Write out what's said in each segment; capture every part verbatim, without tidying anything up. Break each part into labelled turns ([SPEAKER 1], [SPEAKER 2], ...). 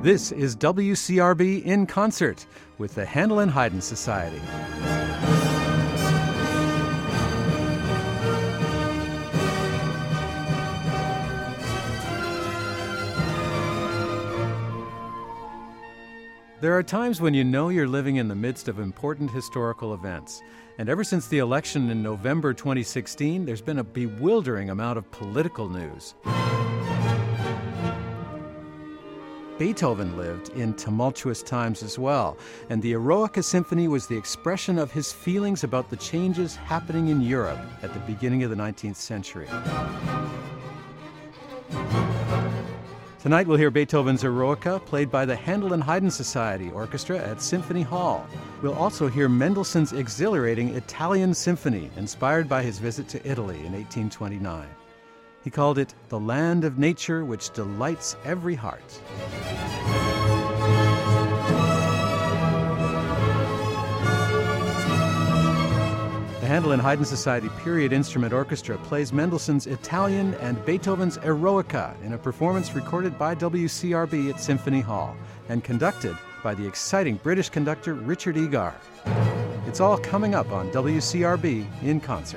[SPEAKER 1] This is W C R B in concert with the Handel and Haydn Society. There are times when you know you're living in the midst of important historical events. And ever since the election in November twenty sixteen, there's been a bewildering amount of political news. Beethoven lived in tumultuous times as well, and the Eroica Symphony was the expression of his feelings about the changes happening in Europe at the beginning of the nineteenth century. Tonight we'll hear Beethoven's Eroica played by the Handel and Haydn Society Orchestra at Symphony Hall. We'll also hear Mendelssohn's exhilarating Italian Symphony, inspired by his visit to Italy in eighteen twenty-nine. He called it the land of nature which delights every heart. The Handel and Haydn Society Period Instrument Orchestra plays Mendelssohn's Italian and Beethoven's Eroica in a performance recorded by W C R B at Symphony Hall and conducted by the exciting British conductor Richard Egar. It's all coming up on W C R B in concert.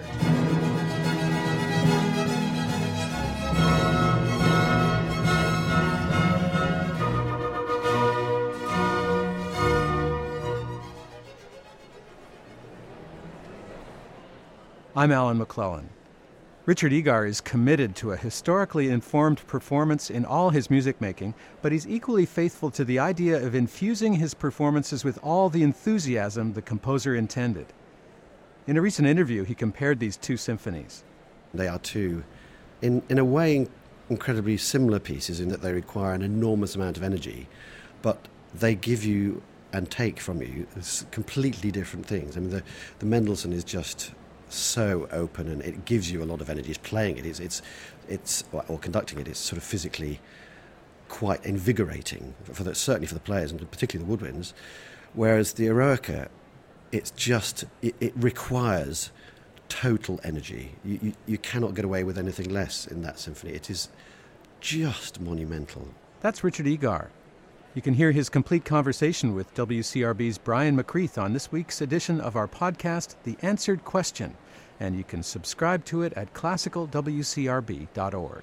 [SPEAKER 1] I'm Alan McClellan. Richard Egar is committed to a historically informed performance in all his music making, but he's equally faithful to the idea of infusing his performances with all the enthusiasm the composer intended. In a recent interview, he compared these two symphonies.
[SPEAKER 2] They are two, in, in a way, incredibly similar pieces in that they require an enormous amount of energy, but they give you and take from you completely different things. I mean, the, the Mendelssohn is just so open, and it gives you a lot of energy. It's playing it, it's, it's, it's or conducting it. It's sort of physically quite invigorating for the, certainly for the players and particularly the woodwinds. Whereas the Eroica, it's just it, it requires total energy. You, you you cannot get away with anything less in that symphony. It is just monumental.
[SPEAKER 1] That's Richard Egar. You can hear his complete conversation with W C R B's Brian McCreath on this week's edition of our podcast, The Answered Question, and you can subscribe to it at classical w c r b dot org.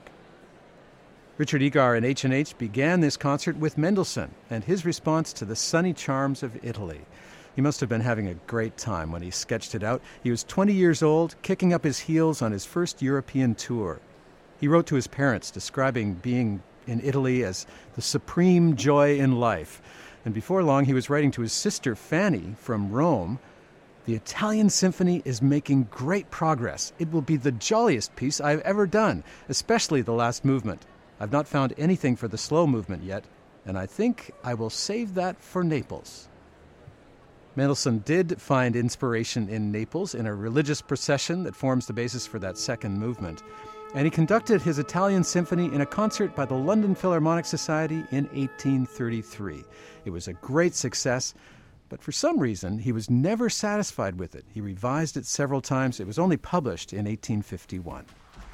[SPEAKER 1] Richard Egar and H and H began this concert with Mendelssohn and his response to the sunny charms of Italy. He must have been having a great time when he sketched it out. He was twenty years old, kicking up his heels on his first European tour. He wrote to his parents describing being in Italy as the supreme joy in life. And before long, he was writing to his sister Fanny from Rome. The Italian Symphony is making great progress. It will be the jolliest piece I've ever done, especially the last movement. I've not found anything for the slow movement yet, and I think I will save that for Naples. Mendelssohn did find inspiration in Naples in a religious procession that forms the basis for that second movement. And he conducted his Italian Symphony in a concert by the London Philharmonic Society in eighteen thirty-three. It was a great success, but for some reason he was never satisfied with it. He revised it several times. It was only published in eighteen fifty-one.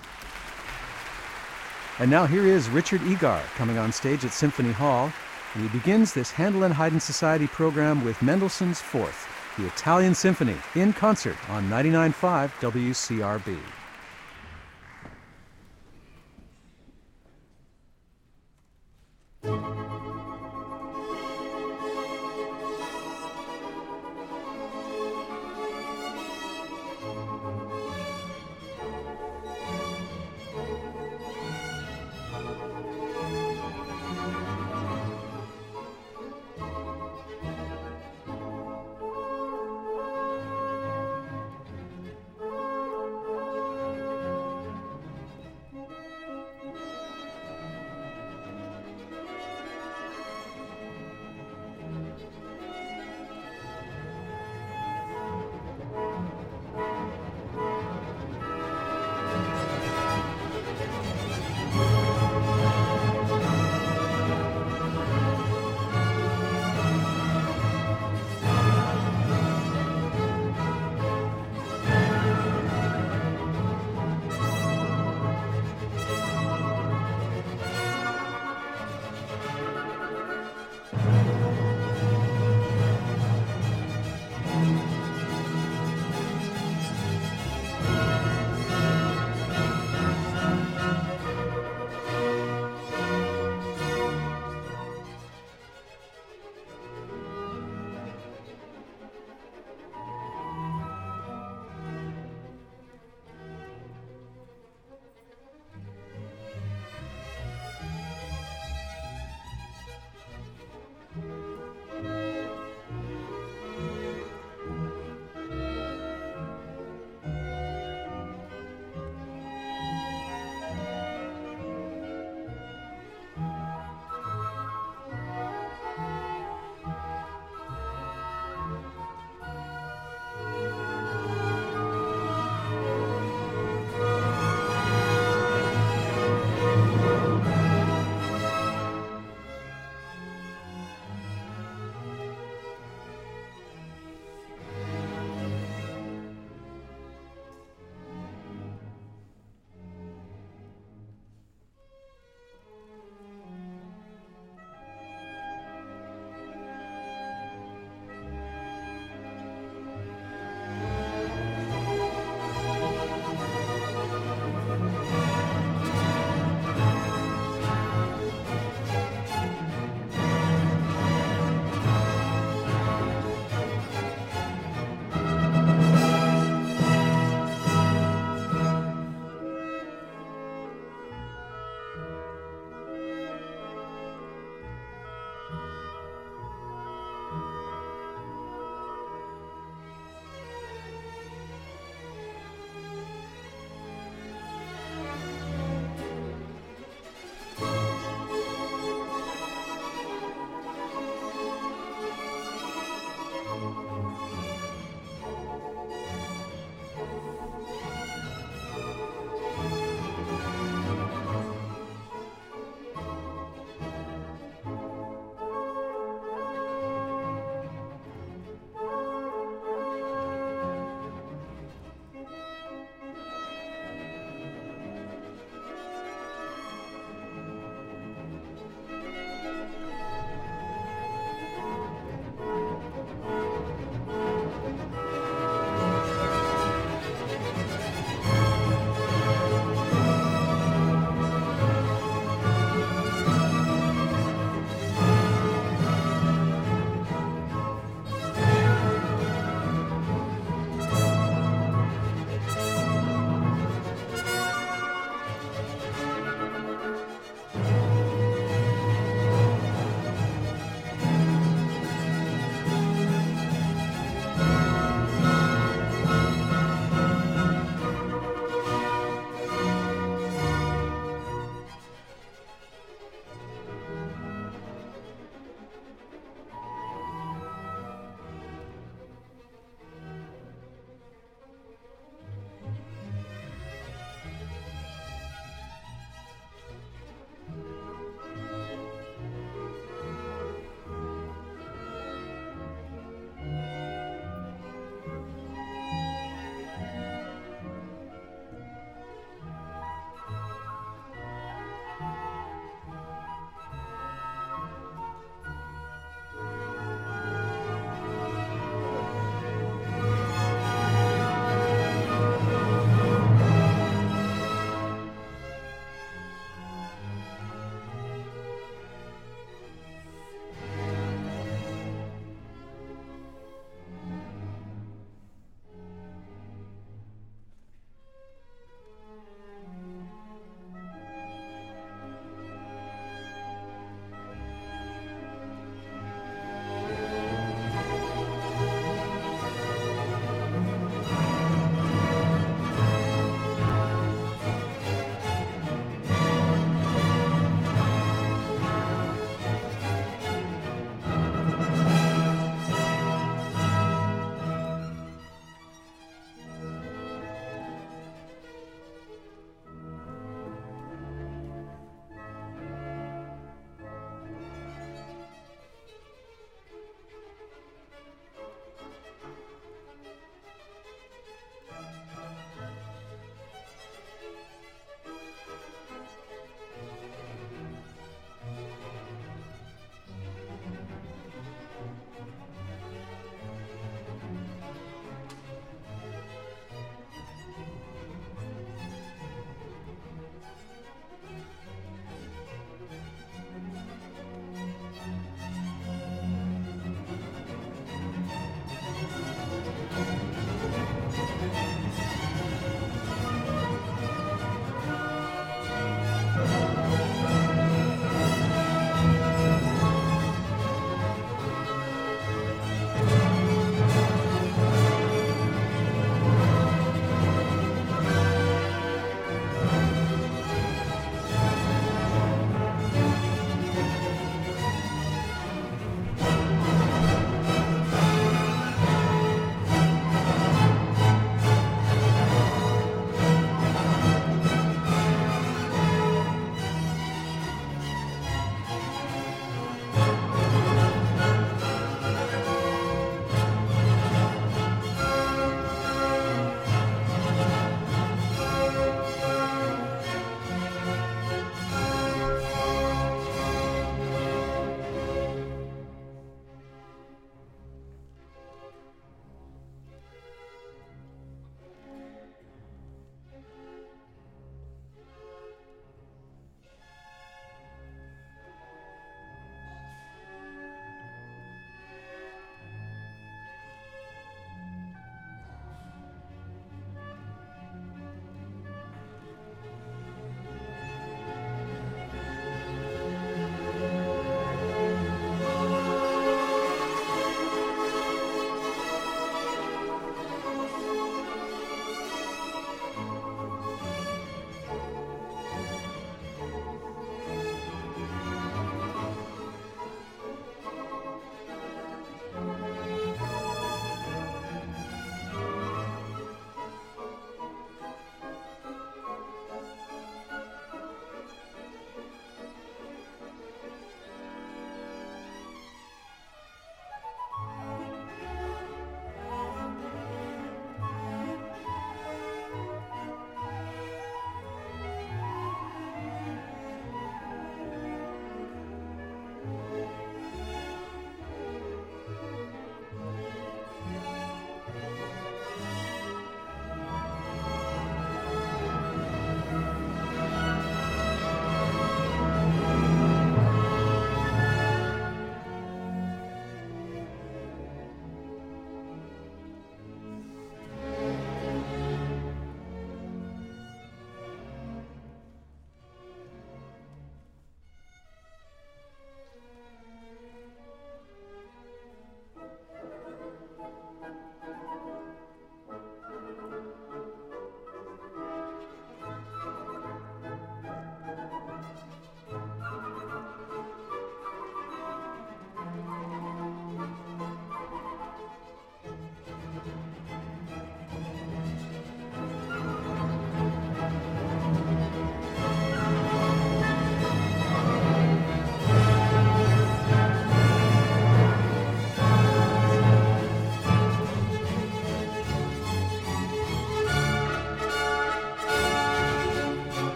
[SPEAKER 1] And now here is Richard Egar coming on stage at Symphony Hall, and he begins this Handel and Haydn Society program with Mendelssohn's Fourth, the Italian Symphony, in concert on ninety-nine point five W C R B.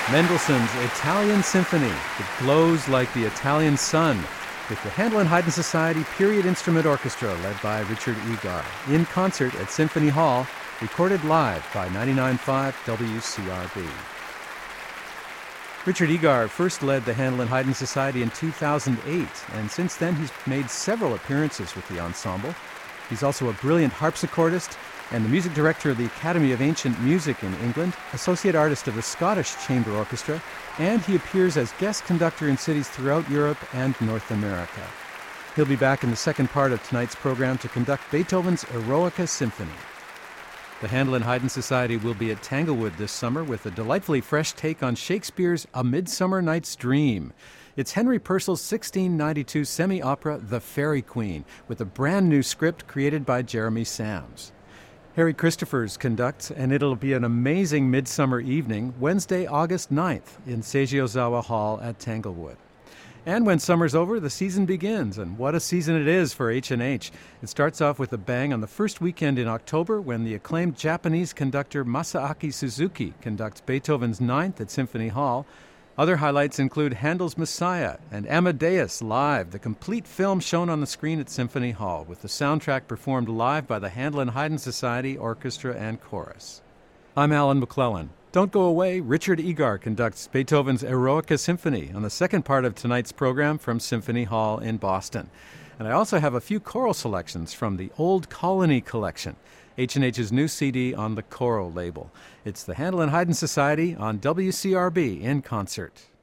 [SPEAKER 1] Mendelssohn's Italian Symphony. It glows like the Italian sun, with the Handel and Haydn Society Period Instrument Orchestra led by Richard Egar, in concert at Symphony Hall, recorded live by ninety-nine point five W C R B. Richard Egar first led the Handel and Haydn Society in two thousand eight, and since then he's made several appearances with the ensemble. He's also a brilliant harpsichordist and the music director of the Academy of Ancient Music in England, associate artist of the Scottish Chamber Orchestra, and he appears as guest conductor in cities throughout Europe and North America. He'll be back in the second part of tonight's program to conduct Beethoven's Eroica Symphony. The Handel and Haydn Society will be at Tanglewood this summer with a delightfully fresh take on Shakespeare's A Midsummer Night's Dream. It's Henry Purcell's sixteen ninety-two semi-opera The Fairy Queen, with a brand new script created by Jeremy Sams. Harry Christophers conducts, and it'll be an amazing midsummer evening, Wednesday, August ninth, in Seiji Ozawa Hall at Tanglewood. And when summer's over, the season begins, and what a season it is for H and H. It starts off with a bang on the first weekend in October when the acclaimed Japanese conductor Masaaki Suzuki conducts Beethoven's Ninth at Symphony Hall. Other highlights include Handel's Messiah and Amadeus Live, the complete film shown on the screen at Symphony Hall, with the soundtrack performed live by the Handel and Haydn Society Orchestra and Chorus. I'm Alan McClellan. Don't go away. Richard Egar conducts Beethoven's Eroica Symphony on the second part of tonight's program from Symphony Hall in Boston. And I also have a few choral selections from the Old Colony Collection, H and H's new C D on the Choral label. It's the Handel and Haydn Society on W C R B in concert.